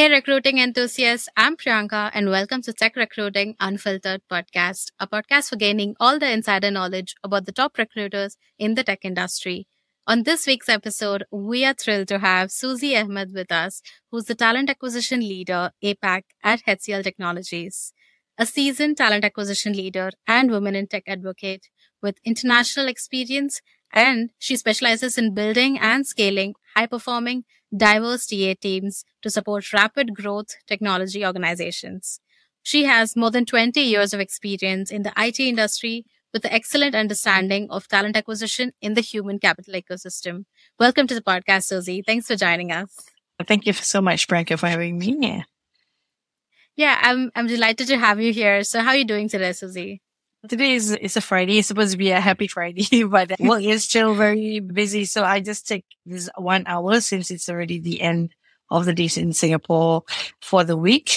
Hey, recruiting enthusiasts, I'm Priyanka, and welcome to Tech Recruiting Unfiltered Podcast, a podcast for gaining all the insider knowledge about the top recruiters in the tech industry. On this week's episode, we are thrilled to have Suzy Ahmed with us, who's the talent acquisition leader, APAC, at HCL Technologies. A seasoned talent acquisition leader and women in tech advocate with international experience, and she specializes in building and scaling high performing diverse TA teams to support rapid growth technology organizations. She has more than 20 years of experience in the IT industry with an excellent understanding of talent acquisition in the human capital ecosystem. Welcome to the podcast, Suzy. Thanks for joining us. Thank you so much, Priyanka, for having me here. Yeah, I'm delighted to have you here. So how are you doing today, Suzy? Today is a Friday. It's supposed to be a happy Friday, but work is still very busy. So I just take this 1 hour since it's already the end of the day in Singapore for the week.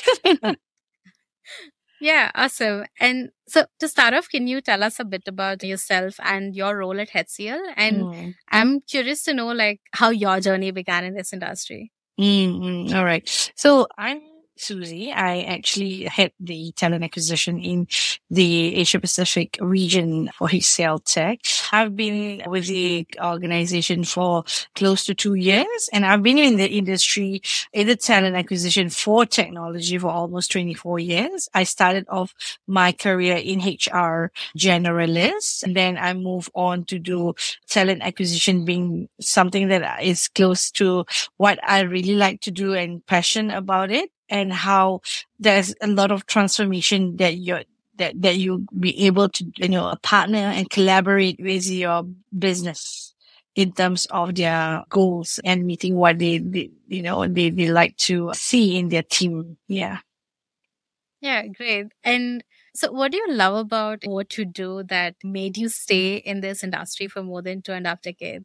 Yeah, awesome. And so to start off, can you tell us a bit about yourself and your role at HCL? And I'm curious to know like how your journey began in this industry. All right. So I'm Suzy. I actually head the talent acquisition in the Asia Pacific region for HCL Tech. I've been with the organization for close to 2 years, and I've been in the industry in the talent acquisition for technology for almost 24 years. I started off my career in HR generalist, and then I moved on to do talent acquisition, being something that is close to what I really like to do and passionate about it, and how there's a lot of transformation that you be able to, partner and collaborate with your business in terms of their goals and meeting what they like to see in their team. Yeah. Yeah, great. And so what do you love about what you do that made you stay in this industry for more than 2.5 decades?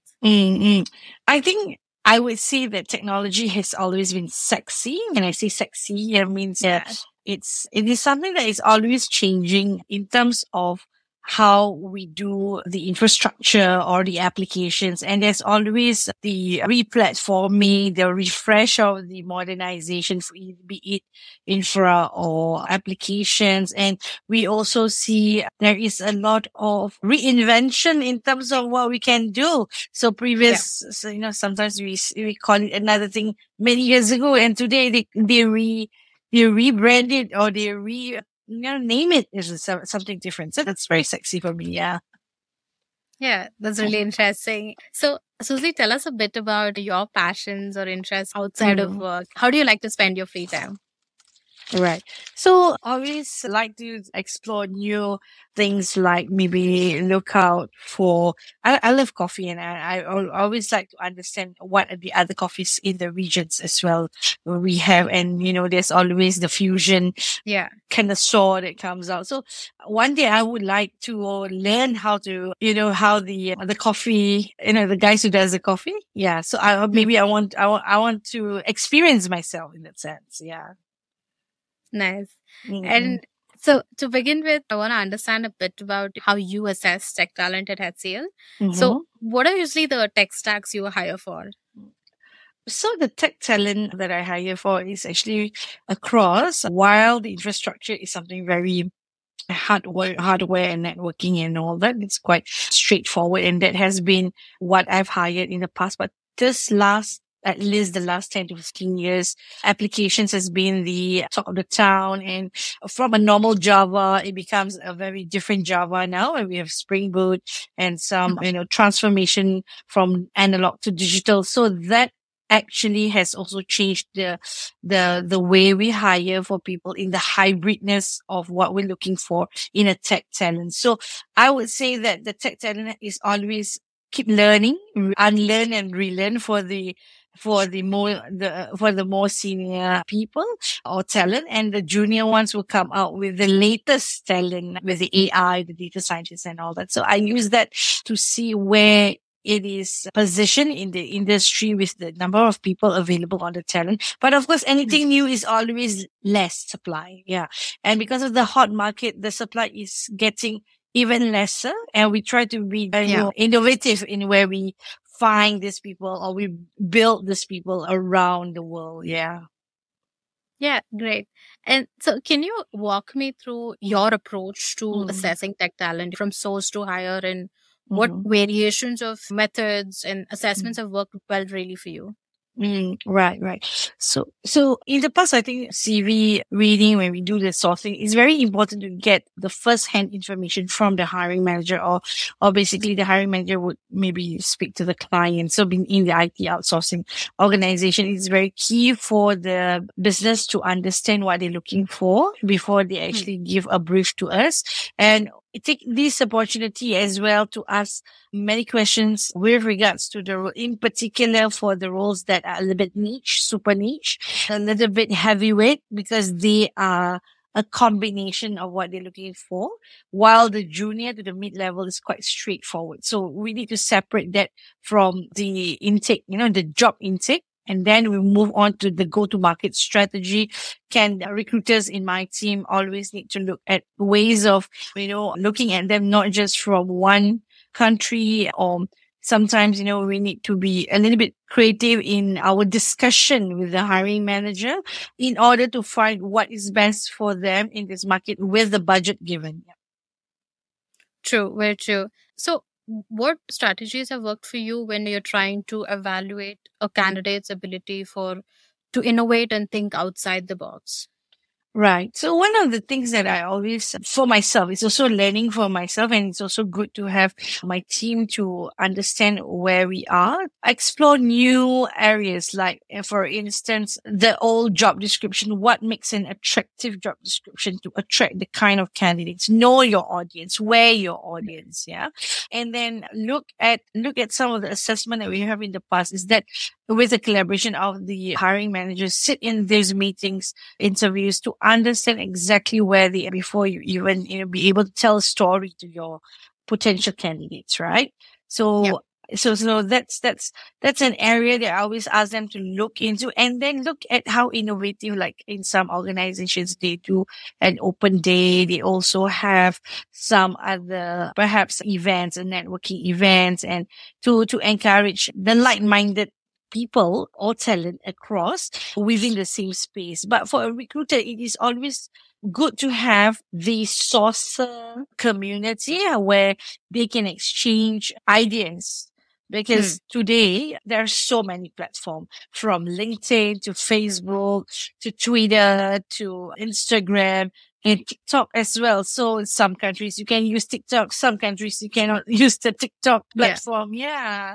I think I would say that technology has always been sexy. When I say sexy, it means that it is something that is always changing in terms of how we do the infrastructure or the applications. And there's always the re-platforming, the refresh of the modernization, be it infra or applications. And we also see there is a lot of reinvention in terms of what we can do. So sometimes we call it another thing many years ago, and today they rebranded or they name it is something different. So that's very sexy for me. Yeah. Yeah, that's really interesting. So, Suzy, tell us a bit about your passions or interests outside of work. How do you like to spend your free time? Right. So I always like to explore new things, like maybe look out for, I love coffee, and I always like to understand what are the other coffees in the regions as well we have. And, there's always the fusion kind of saw that comes out. So one day I would like to learn how to, how the coffee, the guys who does the coffee. Yeah. So I want to experience myself in that sense. Yeah. Nice. And so to begin with, I want to understand a bit about how you assess tech talent at HCL. So what are usually the tech stacks you hire for? So the tech talent that I hire for is actually across, while the infrastructure is something very hardware and networking and all that. It's quite straightforward, and that has been what I've hired in the past. But at least the last 10 to 15 years, applications has been the talk of the town. And from a normal Java, it becomes a very different Java now. And we have Spring Boot and some, transformation from analog to digital. So that actually has also changed the way we hire for people in the hybridness of what we're looking for in a tech talent. So I would say that the tech talent is always keep learning, unlearn and relearn for the more senior people or talent, and the junior ones will come out with the latest talent with the AI, the data scientists and all that. So I use that to see where it is positioned in the industry with the number of people available on the talent. But of course, anything new is always less supply. Yeah. And because of the hot market, the supply is getting even lesser, and we try to be innovative in where we find these people or we build these people around the world. Yeah. Yeah, great. And so, can you walk me through your approach to Mm, assessing tech talent from source to hire, and what mhm, variations of methods and mm. assessments have worked well really for you? Right, right. So in the past, I think CV reading, when we do the sourcing, it's very important to get the first-hand information from the hiring manager, or basically the hiring manager would maybe speak to the client. So being in the IT outsourcing organization, it's very key for the business to understand what they're looking for before they Hmm. actually give a brief to us. And take this opportunity as well to ask many questions with regards to the role, in particular for the roles that are a little bit niche, super niche, a little bit heavyweight, because they are a combination of what they're looking for, while the junior to the mid level is quite straightforward. So we need to separate that from the intake, the job intake. And then we move on to the go-to-market strategy. Can recruiters in my team always need to look at ways of, looking at them not just from one country, or sometimes, we need to be a little bit creative in our discussion with the hiring manager in order to find what is best for them in this market with the budget given. True, very true. So, what strategies have worked for you when you're trying to evaluate a candidate's ability to innovate and think outside the box? Right. So one of the things that I always, for myself, it's also learning for myself, and it's also good to have my team to understand where we are, explore new areas. Like, for instance, the old job description, what makes an attractive job description to attract the kind of candidates, know your audience, where your audience. Yeah. And then look at some of the assessment that we have in the past, is that with the collaboration of the hiring managers, sit in these meetings, interviews, to understand exactly where they are before you even be able to tell a story to your potential candidates, right? Yep. So that's an area that I always ask them to look into, and then look at how innovative, like in some organizations, they do an open day. They also have some other perhaps events and networking events, and to encourage the like-minded people or talent across within the same space. But for a recruiter, it is always good to have the sourcer community where they can exchange ideas. Hmm. Because today there are so many platforms, from LinkedIn to Facebook to Twitter to Instagram and TikTok as well. So in some countries you can use TikTok, some countries you cannot use the TikTok Yeah. platform. Yeah.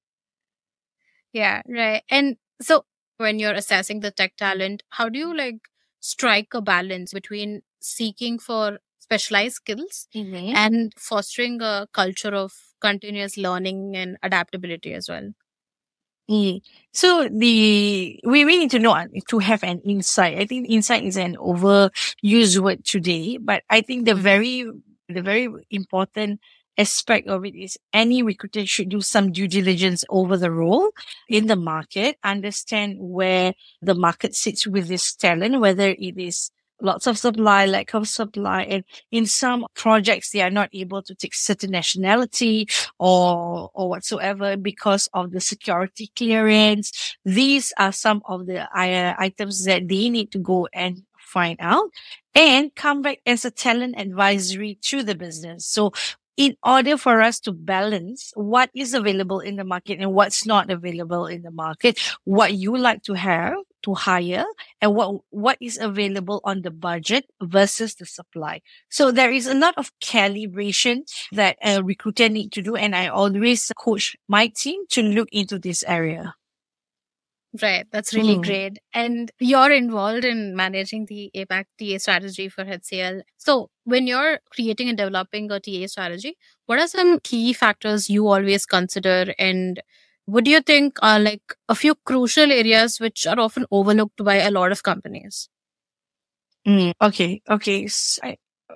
Yeah. Right. And so, when you're assessing the tech talent, how do you like strike a balance between seeking for specialized skills Mhm. and fostering a culture of continuous learning and adaptability as well? Mm. So we need to know, to have an insight. I think insight is an overused word today, but I think Hmm. the very important aspect of it is any recruiter should do some due diligence over the role in the market, understand where the market sits with this talent, whether it is lots of supply, lack of supply, and in some projects they are not able to take certain nationality or whatsoever because of the security clearance. These are some of the items that they need to go and find out and come back as a talent advisory to the business. So in order for us to balance what is available in the market and what's not available in the market, what you like to have to hire, and what is available on the budget versus the supply. So there is a lot of calibration that a recruiter need to do. And I always coach my team to look into this area. Right, that's really Mm. great. And you're involved in managing the APAC TA strategy for HCL. So, when you're creating and developing a TA strategy, what are some key factors you always consider? And what do you think are like a few crucial areas which are often overlooked by a lot of companies? Okay. Okay.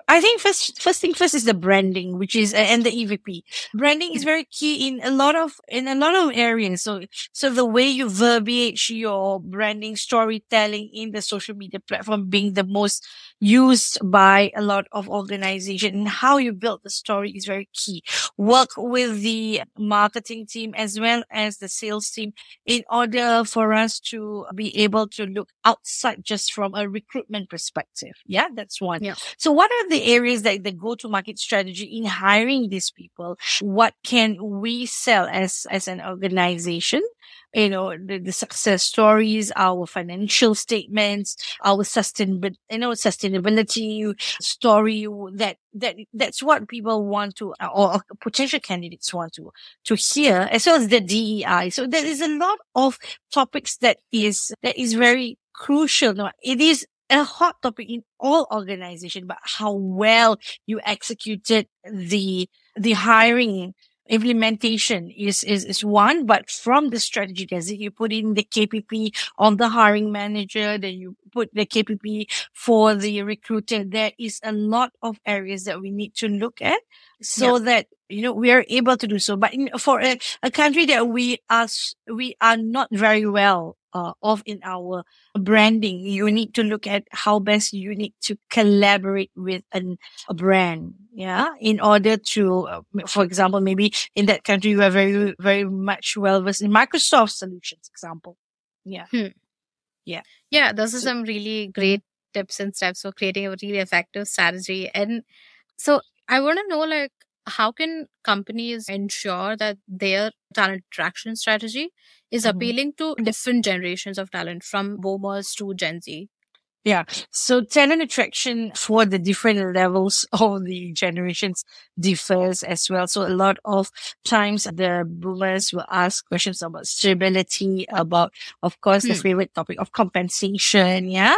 I think first thing first is the branding, which is and the EVP. Branding is very key in a lot of areas. So the way you verbiage your branding, storytelling in the social media platform being the most used by a lot of organizations, and how you build the story is very key. Work with the marketing team as well as the sales team in order for us to be able to look outside just from a recruitment perspective. Yeah, that's one. Yeah. So what are the areas that the go-to-market strategy in hiring these people? What can we sell as an organization? The success stories, our financial statements, our sustainability story, that's what people want to, or potential candidates want to hear, as well as the DEI. So there is a lot of topics that is very crucial. Now, it is a hot topic in all organizations, but how well you executed the hiring implementation is one, but from the strategy, does it, you put in the KPP on the hiring manager, then you put the KPP for the recruiter. There is a lot of areas that we need to look at so that, we are able to do so. But for a country that we are not very well of in our branding, you need to look at how best you need to collaborate with a brand, in order to, for example, maybe in that country you are very, very much well versed in Microsoft solutions, example. Yeah. Yeah, those are some really great tips and steps for creating a really effective strategy. And so I want to know, like, how can companies ensure that their talent attraction strategy is appealing to different generations of talent, from boomers to Gen Z? Yeah. So talent attraction for the different levels of the generations differs as well. So a lot of times the boomers will ask questions about stability, about, of course, the favorite topic of compensation. Yeah.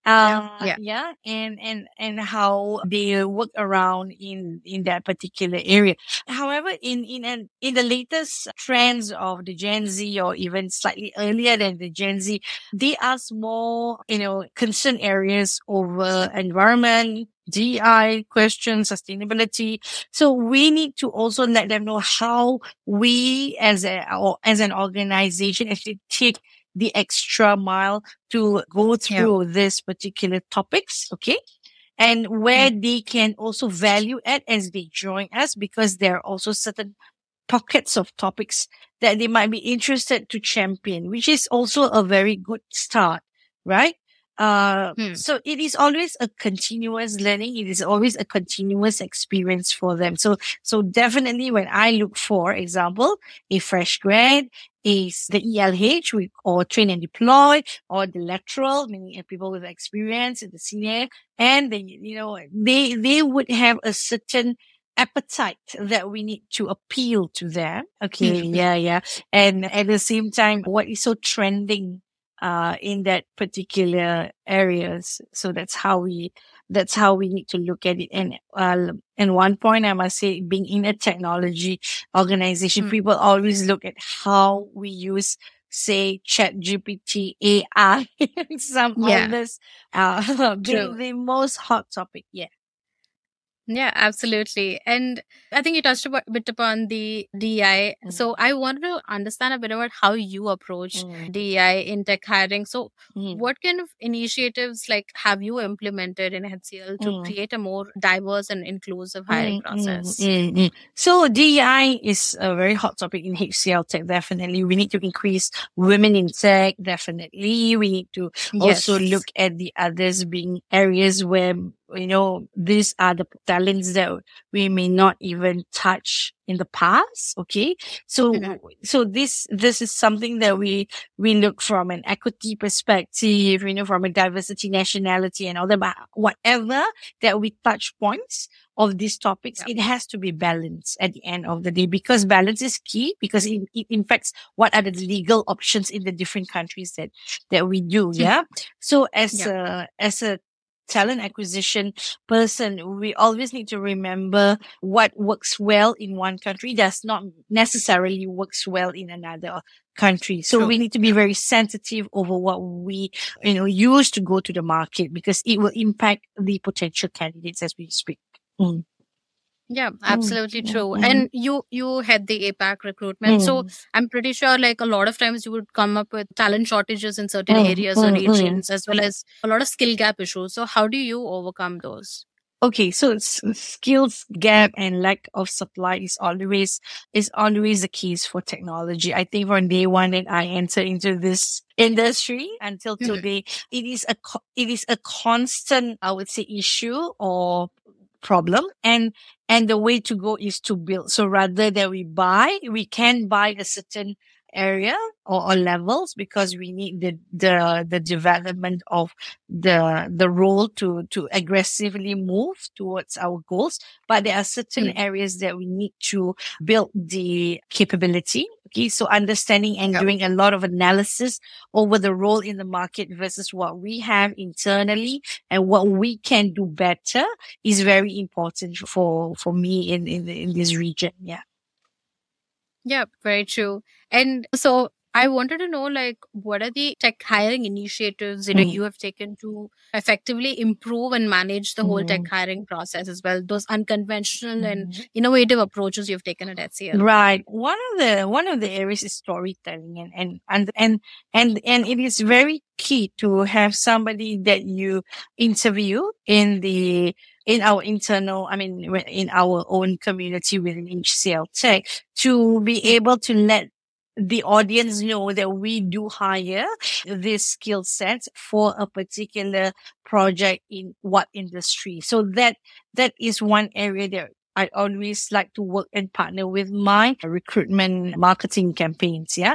And how they work around in that particular area. However, in the latest trends of the Gen Z, or even slightly earlier than the Gen Z, they ask more, concern areas over environment, DI questions, sustainability. So we need to also let them know how we as an organization actually take the extra mile to go through these particular topics. Okay. And where they can also value add as they join us, because there are also certain pockets of topics that they might be interested to champion, which is also a very good start, right? So it is always a continuous learning. It is always a continuous experience for them. So definitely when I look for example, a fresh grad, is the ELH or train and deploy, or the lateral, meaning people with experience in the senior, and they would have a certain appetite that we need to appeal to them. Okay. Yeah. And at the same time, what is so trending in that particular areas. So that's how we need to look at it. And one point I must say, being in a technology organization, people always look at how we use, say, ChatGPT, AI, some others, being the most hot topic. Yeah. Yeah, absolutely. And I think you touched a bit upon the DEI. So I wanted to understand a bit about how you approach DEI in tech hiring. So what kind of initiatives have you implemented in HCL to create a more diverse and inclusive hiring process? So DEI is a very hot topic in HCL Tech. Definitely. We need to increase women in tech. Definitely. We need to also look at the others being areas where these are the talents that we may not even touch in the past. Okay. So this is something that we look from an equity perspective, from a diversity, nationality and all that, but whatever that we touch points of these topics, it has to be balanced at the end of the day, because balance is key, because it impacts what are the legal options in the different countries that we do. Yeah. So as a talent acquisition person, we always need to remember what works well in one country does not necessarily works well in another country. So we need to be very sensitive over what we, use to go to the market, because it will impact the potential candidates as we speak. Mm. Yeah, absolutely true. Mm. And you had the APAC recruitment. So I'm pretty sure like a lot of times you would come up with talent shortages in certain areas or regions, as well as a lot of skill gap issues. So how do you overcome those? Okay, so skills gap and lack of supply is always the case for technology. I think from day one that I entered into this industry until today, it is a constant, I would say, issue or problem, and the way to go is to build. So rather than we can buy a certain area or levels, because we need the development of the role to aggressively move towards our goals. But there are certain areas that we need to build the capability. Okay, so understanding and doing a lot of analysis over the role in the market versus what we have internally and what we can do better is very important for me in this region. Yeah. Yeah, very true. And so I wanted to know, like, what are the tech hiring initiatives you have taken to effectively improve and manage the whole tech hiring process as well? Those unconventional and innovative approaches you've taken at HCL. Right. One of the areas is storytelling, and it is very key to have somebody that you interview in our internal, in our own community within HCL Tech, to be able to let the audience know that we do hire this skill set for a particular project in what industry. So that is one area that I always like to work and partner with my recruitment marketing campaigns. Yeah.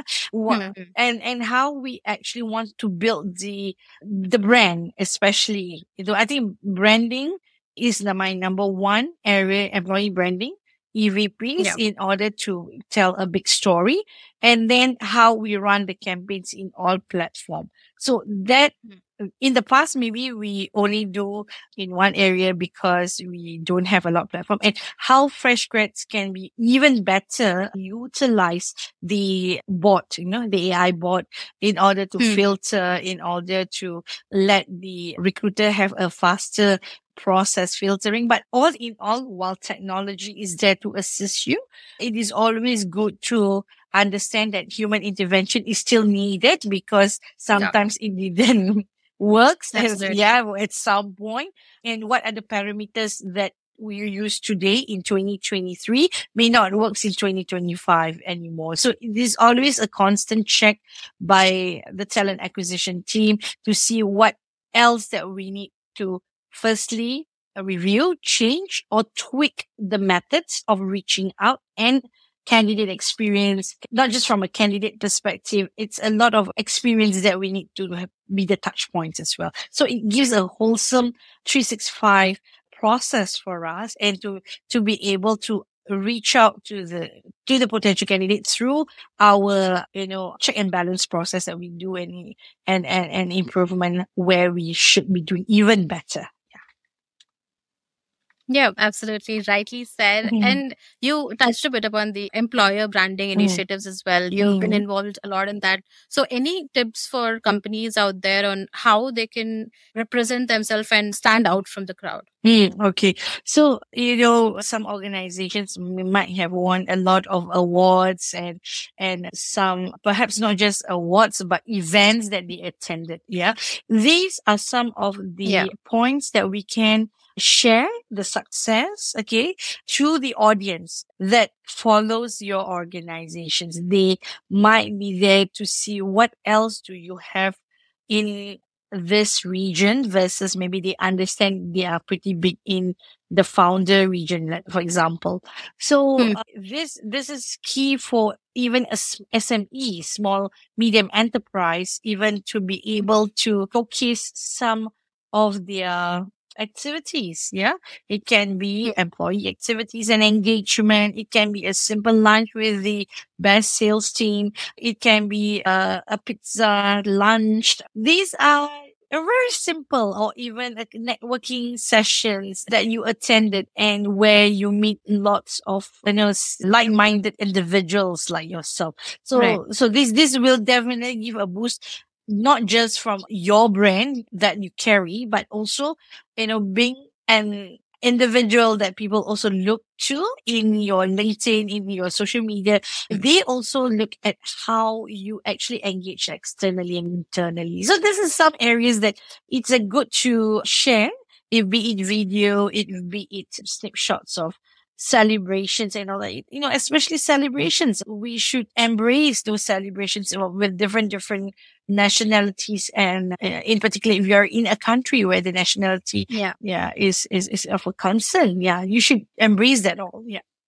And how we actually want to build the brand, especially, I think branding is my number one area, employee branding, EVPs, in order to tell a big story, and then how we run the campaigns in all platforms. So that in the past, maybe we only do in one area because we don't have a lot of platform, and how fresh grads can be even better utilize the bot, the AI bot, in order to filter, in order to let the recruiter have a faster process filtering. But all in all, while technology is there to assist you, it is always good to understand that human intervention is still needed, because sometimes it didn't works at some point. And what are the parameters that we use today in 2023 may not work in 2025 anymore. So it is always a constant check by the talent acquisition team to see what else that we need to firstly review, change, or tweak the methods of reaching out and candidate experience. Not just from a candidate perspective, it's a lot of experience that we need to be the touch points as well. So it gives a wholesome 365 process for us, and to be able to reach out to the potential candidate through our, check and balance process that we do, and improvement where we should be doing even better. Yeah, absolutely. Rightly said. And you touched a bit upon the employer branding initiatives as well. You've been involved a lot in that. So any tips for companies out there on how they can represent themselves and stand out from the crowd? Okay. So, some organizations might have won a lot of awards, and some, perhaps not just awards, but events that they attended. Yeah. These are some of the points that we can share the success, to the audience that follows your organizations. They might be there to see what else do you have in this region, versus maybe they understand they are pretty big in the founder region, for example. So this is key for even a SME, small medium enterprise, even to be able to showcase some of their activities. Yeah. It can be employee activities and engagement. It can be a simple lunch with the best sales team. It can be a pizza lunch. These are a very simple or even a networking sessions that you attended and where you meet lots of, like-minded individuals like yourself. Right. So this will definitely give a boost, not just from your brand that you carry, but also, being an individual that people also look to in your LinkedIn, in your social media. They also look at how you actually engage externally and internally. So this is some areas that it's a good to share, if be it video, it be it snapshots of celebrations and all that. Especially celebrations. We should embrace those celebrations with different nationalities, and in particular, if you're in a country where the nationality is of a concern, you should embrace that all.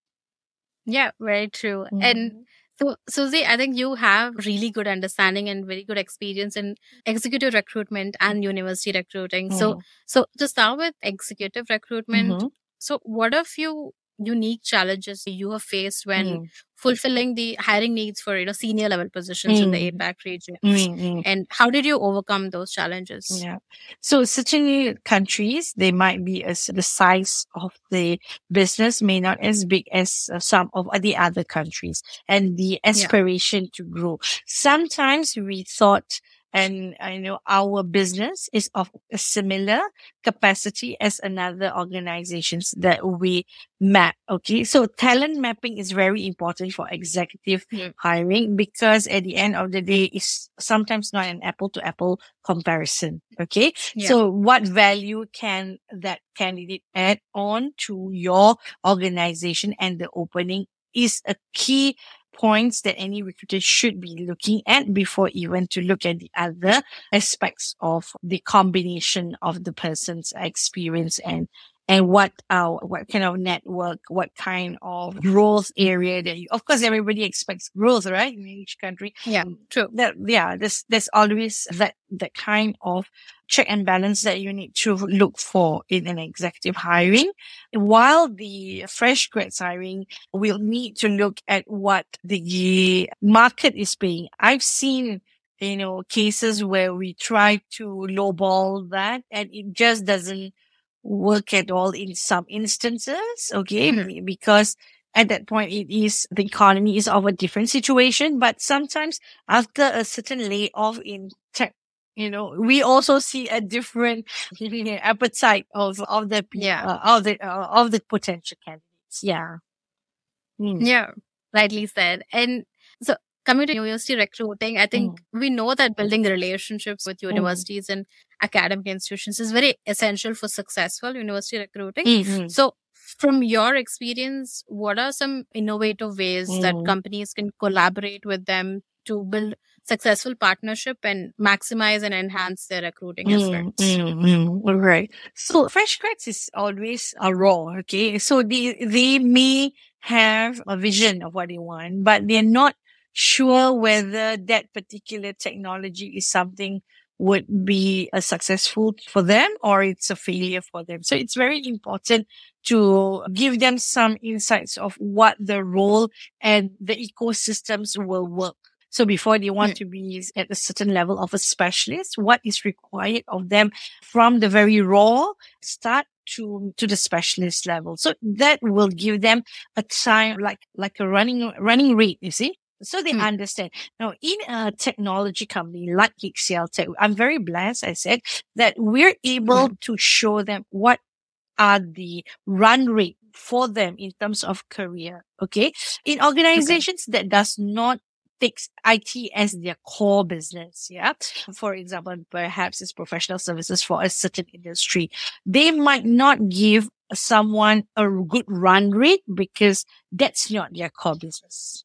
Yeah, very true. And so, Susie, I think you have really good understanding and very good experience in executive recruitment and university recruiting. So to start with executive recruitment, so what are few unique challenges you have faced when fulfilling the hiring needs for senior level positions in the APAC region, and how did you overcome those challenges? Yeah. So certainly countries, they might be the size of the business may not as big as some of the other countries, and the aspiration to grow. Sometimes we thought, and I know our business is of a similar capacity as another organizations that we map. Okay. So talent mapping is very important for executive hiring, because at the end of the day, it's sometimes not an apple to apple comparison. Okay. So what value can that candidate add on to your organization, and the opening is a key points that any recruiter should be looking at before even to look at the other aspects of the combination of the person's experience, and what kind of network, what kind of growth area that of course everybody expects growth, right? In each country. Yeah, true. There's always that kind of check and balance that you need to look for in an executive hiring. While the fresh grads hiring will need to look at what the market is paying. I've seen cases where we try to lowball that, and it just doesn't work at all in some instances. Okay. Because at that point, the economy is of a different situation. But sometimes after a certain layoff in tech, we also see a different appetite of the of the potential candidates. Yeah. Yeah, rightly said. And so coming to university recruiting, I think we know that building relationships with universities and academic institutions is very essential for successful university recruiting. So from your experience, what are some innovative ways that companies can collaborate with them to build successful partnership and maximize and enhance their recruiting efforts? Right. So fresh grads is always a raw. Okay. So they may have a vision of what they want, but they're not sure whether that particular technology is something would be a successful for them or it's a failure for them. So it's very important to give them some insights of what the role and the ecosystems will work. So before they want to be at a certain level of a specialist, what is required of them from the very raw start to the specialist level. So that will give them a time, like a running rate, you see? So they understand. Now, in a technology company like HCL Tech, I'm very blessed, I said, that we're able to show them what are the run rate for them in terms of career. Okay. In organizations that does not takes IT as their core business. Yeah. For example, perhaps it's professional services for a certain industry. They might not give someone a good run rate because that's not their core business.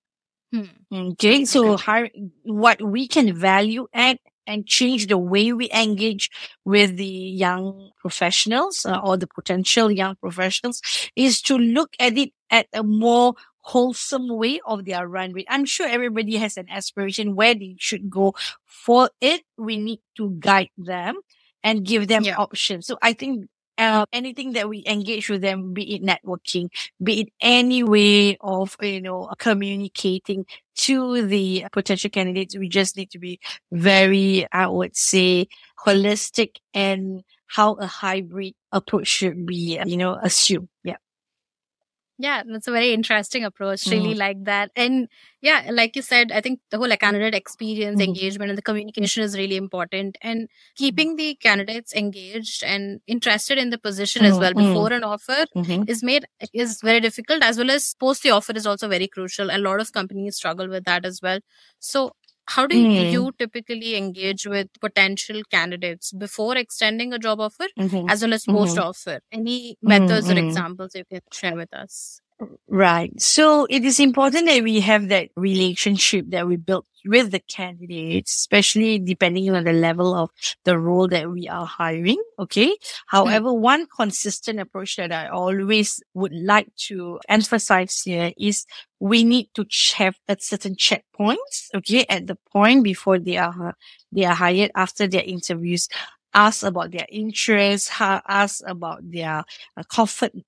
Okay. So what we can value add and change the way we engage with the young professionals or the potential young professionals is to look at it at a more wholesome way of their run rate. I'm sure everybody has an aspiration where they should go. For it, we need to guide them and give them options. So I think anything that we engage with them, be it networking, be it any way of, communicating to the potential candidates, we just need to be very, I would say, holistic and how a hybrid approach should be, assumed. Yeah. Yeah, that's a very interesting approach. Really like that. And yeah, like you said, I think the whole candidate experience, engagement, and the communication is really important. And keeping the candidates engaged and interested in the position as well before an offer is very difficult, as well as post the offer is also very crucial. A lot of companies struggle with that as well. So how do you typically engage with potential candidates before extending a job offer as well as post offer? Any methods or examples you can share with us? Right. So it is important that we have that relationship that we built with the candidates, especially depending on the level of the role that we are hiring. Okay. However, one consistent approach that I always would like to emphasize here is we need to have a certain checkpoints. Okay. At the point before they are hired, after their interviews, ask about their interests, ask about their comfortable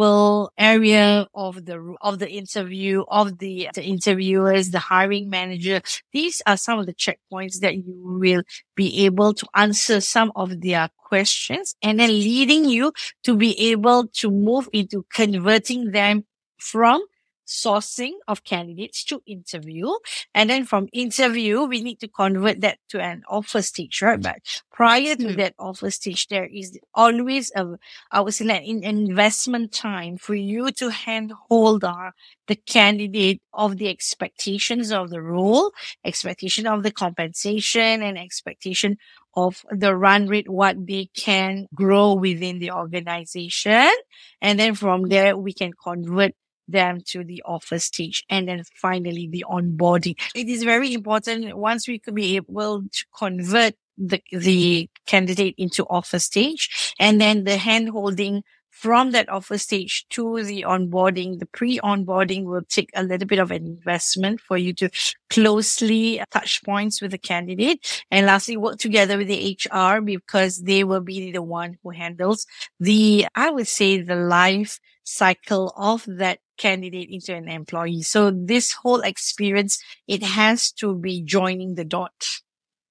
area of the interview, of the interviewers, the hiring manager. These are some of the checkpoints that you will be able to answer some of their questions, and then leading you to be able to move into converting them from sourcing of candidates to interview. And then from interview, we need to convert that to an offer stage, right? But prior to that offer stage, there is always I would say like an investment time for you to handhold the candidate of the expectations of the role, expectation of the compensation, and expectation of the run rate, what they can grow within the organization. And then from there, we can convert them to the offer stage, and then finally the onboarding. It is very important once we could be able to convert the candidate into offer stage, and then the hand holding from that offer stage to the onboarding. The pre-onboarding will take a little bit of an investment for you to closely touch points with the candidate, and lastly work together with the HR, because they will be the one who handles I would say, the life cycle of that candidate into an employee. So this whole experience, it has to be joining the dots.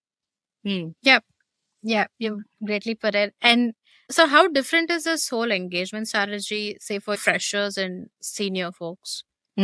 Yep. Yeah, you greatly put it. And so how different is this whole engagement strategy, say, for freshers and senior folks?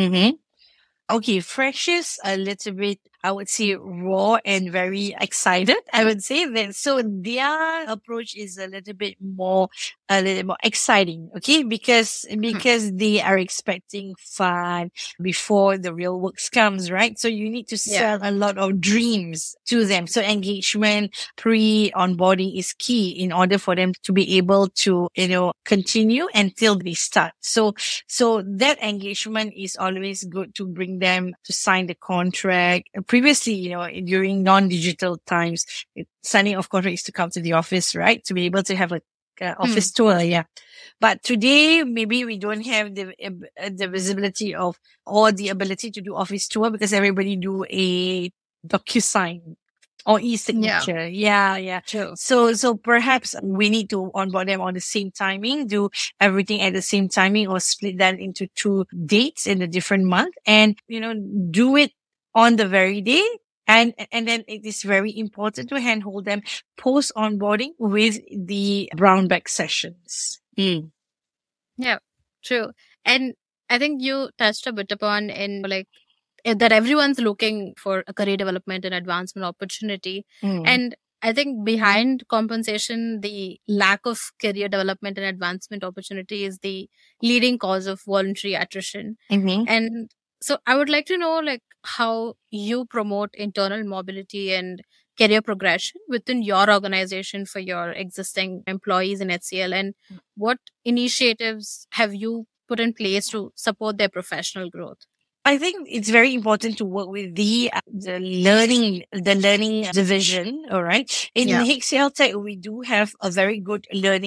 Okay, freshers a little bit, I would say, raw and very excited. I would say that. So their approach is a little bit more exciting. Okay. Because they are expecting fun before the real work comes, right? So you need to sell a lot of dreams to them. So engagement pre-onboarding is key in order for them to be able to, continue until they start. So that engagement is always good to bring them to sign the contract. Previously, during non-digital times, signing of contract is to come to the office, right? To be able to have a office tour. Yeah. But today, maybe we don't have the visibility of, or the ability to do office tour, because everybody do a DocuSign or e-signature. Yeah. True. So perhaps we need to onboard them on the same timing, do everything at the same timing, or split that into 2 dates in a different month, and, do it on the very day. And then it is very important to handhold them post onboarding with the brown bag sessions. Yeah, true. And I think you touched a bit upon that everyone's looking for a career development and advancement opportunity. And I think behind compensation, the lack of career development and advancement opportunity is the leading cause of voluntary attrition. And so I would like to know how you promote internal mobility and career progression within your organization for your existing employees in HCL, and what initiatives have you put in place to support their professional growth? I think it's very important to work with the learning division. All right. In HCL Tech, we do have a very good learning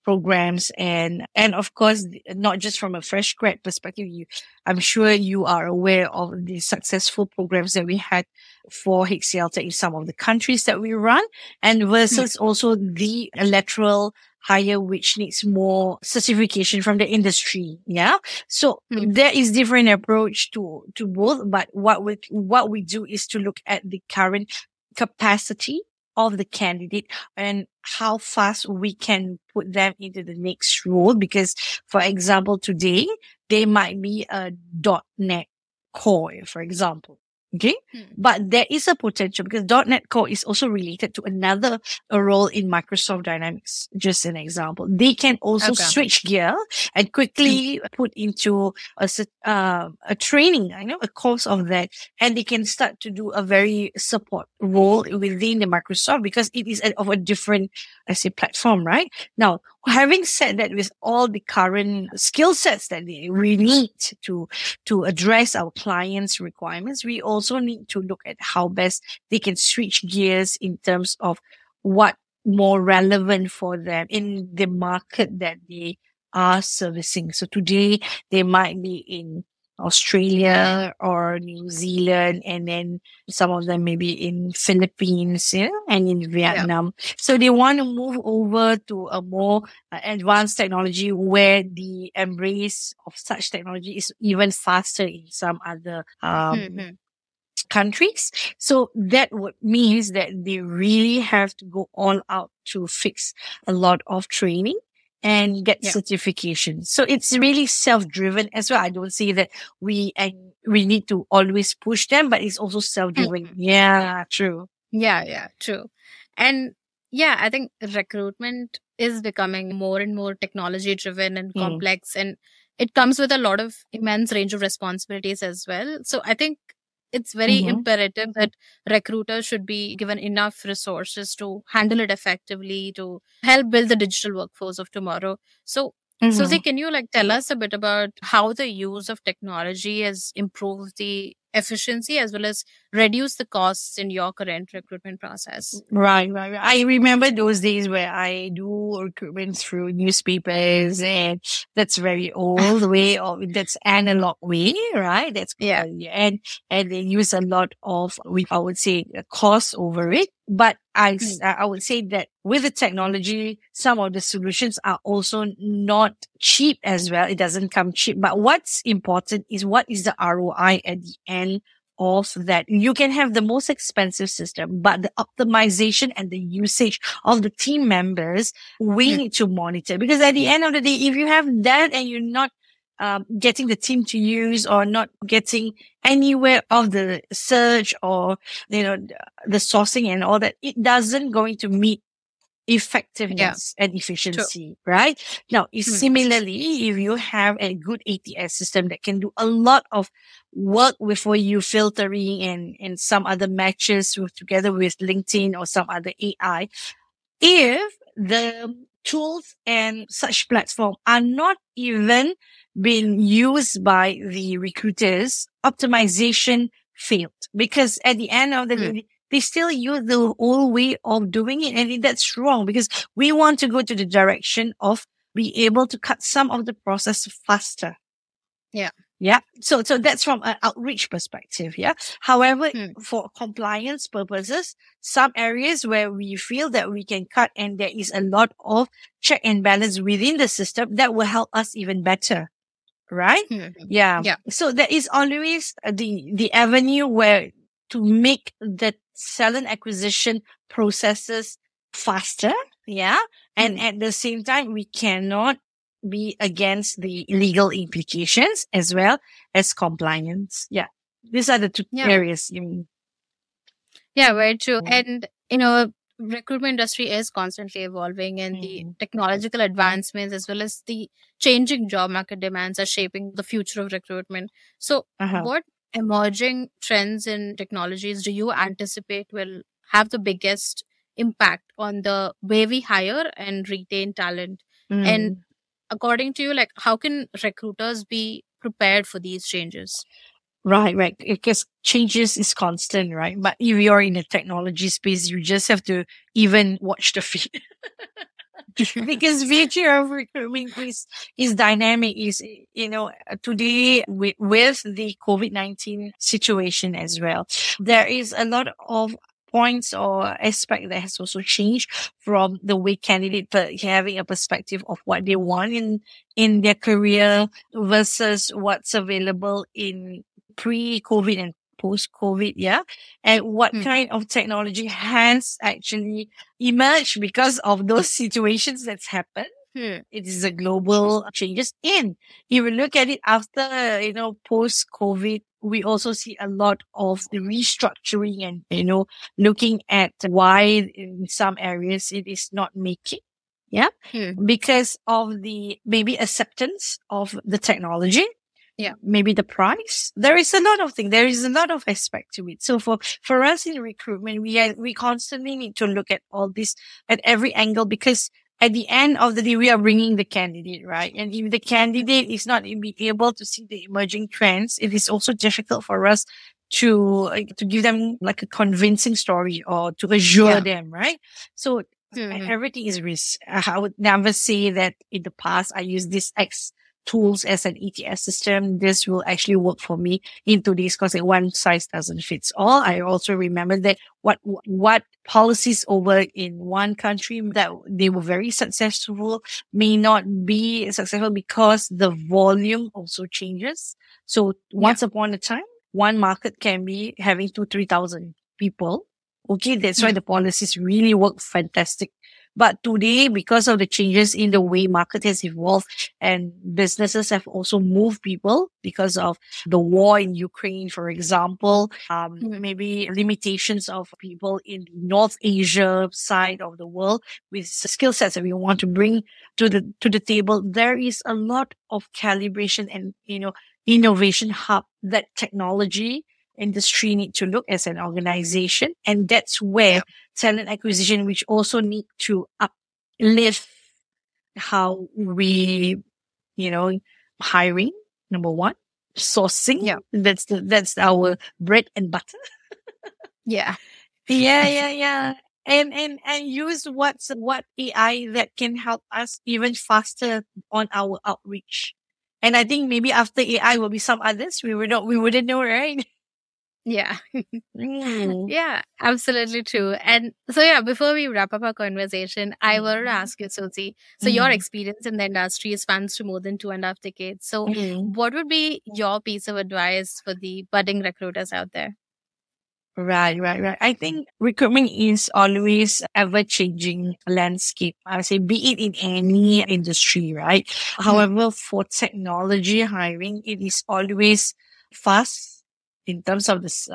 programs, and of course, not just from a fresh grad perspective. I'm sure you are aware of the successful programs that we had for HCL Tech in some of the countries that we run, and versus also the lateral hire, which needs more certification from the industry. Yeah. So there is different approach to both, but what we do is to look at the current capacity of the candidate and how fast we can put them into the next role. Because, for example, today they might be a .NET Core, for example. Okay. But there is a potential because .NET Core is also related to another role in Microsoft Dynamics. Just an example. They can also switch gear and quickly put into a training, a course of that. And they can start to do a very support role within the Microsoft because it is of a different, platform, right? Now, having said that, with all the current skill sets that we need to address our clients' requirements, we also need to look at how best they can switch gears in terms of what more relevant for them in the market that they are servicing. So today they might be in Australia or New Zealand, and then some of them maybe in Philippines, and in Vietnam. So they want to move over to a more advanced technology where the embrace of such technology is even faster in some other countries. So that would means that they really have to go all out to fix a lot of training and get certification. So it's really self-driven as well. I don't say that we need to always push them, but it's also self-driven. Yeah, true. Yeah, true. And I think recruitment is becoming more and more technology driven and complex, and it comes with a lot of immense range of responsibilities as well. So I think it's very imperative that recruiters should be given enough resources to handle it effectively, to help build the digital workforce of tomorrow. So, Susie, can you tell us a bit about how the use of technology has improved the efficiency as well as reduce the costs in your current recruitment process? Right. I remember those days where I do recruitment through newspapers, and that's very old way, or that's analog way, right? That's and they use a lot of, I would say, cost over it. But I would say that with the technology, some of the solutions are also not cheap as well. It doesn't come cheap. But what's important is what is the ROI at the end of that. You can have the most expensive system, but the optimization and the usage of the team members, we need to monitor. Because at the end of the day, if you have that and you're not getting the team to use or not getting anywhere of the search or, the sourcing and all that, it doesn't going to meet effectiveness and efficiency, right? Now, similarly, if you have a good ATS system that can do a lot of work for you, filtering and some other matches together with LinkedIn or some other AI, if the tools and such platform are not even being used by the recruiters, optimization failed. Because at the end of the day, they still use the old way of doing it. And that's wrong, because we want to go to the direction of be able to cut some of the process faster. Yeah. So that's from an outreach perspective. Yeah. However, for compliance purposes, some areas where we feel that we can cut and there is a lot of check and balance within the system, that will help us even better. Right? Yeah. So there is always the avenue where to make the talent acquisition processes faster. Yeah. And at the same time, we cannot be against the legal implications as well as compliance. Yeah. These are the two areas. Yeah, very true. And, recruitment industry is constantly evolving, and the technological advancements as well as the changing job market demands are shaping the future of recruitment. So what emerging trends in technologies do you anticipate will have the biggest impact on the way we hire and retain talent? And according to you, how can recruiters be prepared for these changes? Right. Because changes is constant, right? But if you're in a technology space, you just have to even watch the feed. because future of recruitment is dynamic. Is today with the COVID-19 situation as well, there is a lot of points or aspect that has also changed from the way candidate having a perspective of what they want in their career versus what's available in pre-COVID and post-COVID, yeah, and what kind of technology has actually emerged because of those situations that's happened. It is a global changes in. If you look at it after, post-COVID, we also see a lot of the restructuring and, looking at why in some areas it is not making. Yeah. Because of the maybe acceptance of the technology. Yeah. Maybe the price. There is a lot of things. There is a lot of aspect to it. So for us in recruitment, we constantly need to look at all this at every angle, because at the end of the day, we are bringing the candidate, right? And if the candidate is not able to see the emerging trends, it is also difficult for us to give them like a convincing story or to assure them, right? So everything is risk. I would never say that in the past I used this X tools as an ETS system. This will actually work for me in today's because one size doesn't fit all. I also remember that what policies over in one country that they were very successful may not be successful because the volume also changes. So once upon a time, one market can be having 3,000 people. Okay. That's why the policies really work fantastic. But today, because of the changes in the way market has evolved and businesses have also moved people because of the war in Ukraine, for example, maybe limitations of people in the North Asia side of the world with skill sets that we want to bring to the table. There is a lot of calibration and, innovation hub that technology industry need to look as an organization. And that's where talent acquisition, which also need to uplift how we, hiring, number one, sourcing. Yeah. That's our bread and butter. Yeah. Yeah. And use what AI that can help us even faster on our outreach. And I think maybe after AI will be some others we wouldn't know, right? Yeah. Yeah, absolutely true. And so, before we wrap up our conversation, I want to ask you, Susie, so your experience in the industry spans to more than 2.5 decades. So what would be your piece of advice for the budding recruiters out there? Right. I think recruitment is always ever changing landscape. I would say, be it in any industry, right? However, for technology hiring, it is always fast in terms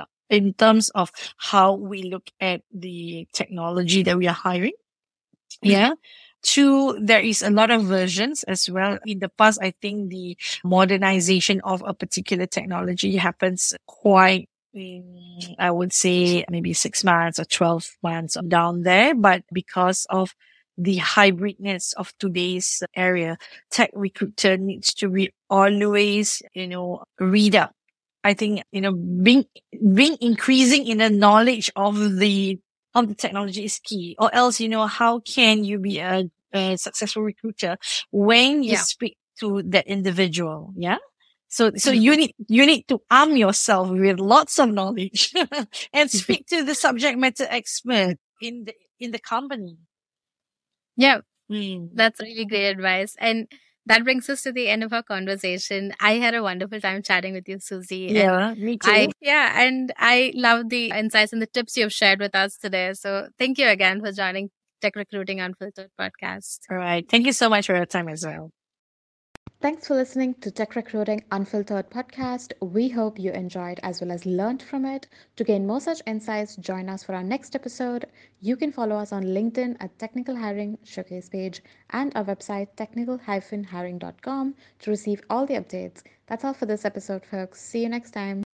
of how we look at the technology that we are hiring. Yeah. Two, there is a lot of versions as well. In the past, I think the modernization of a particular technology happens quite I would say maybe 6 months or 12 months down there. But because of the hybridness of today's area, tech recruiter needs to be always, read up. I think, being increasing in the knowledge of the technology is key, or else, how can you be a successful recruiter when you speak to that individual? Yeah. So you need to arm yourself with lots of knowledge and speak to the subject matter expert in the company. Yeah. That's really great advice. And that brings us to the end of our conversation. I had a wonderful time chatting with you, Susie. Yeah, me too. And I love the insights and the tips you've shared with us today. So thank you again for joining Tech Recruiting Unfiltered podcast. All right. Thank you so much for your time as well. Thanks for listening to Tech Recruiting Unfiltered podcast. We hope you enjoyed as well as learned from it. To gain more such insights, join us for our next episode. You can follow us on LinkedIn at Technical Hiring Showcase page and our website technical-hiring.com to receive all the updates. That's all for this episode, folks. See you next time.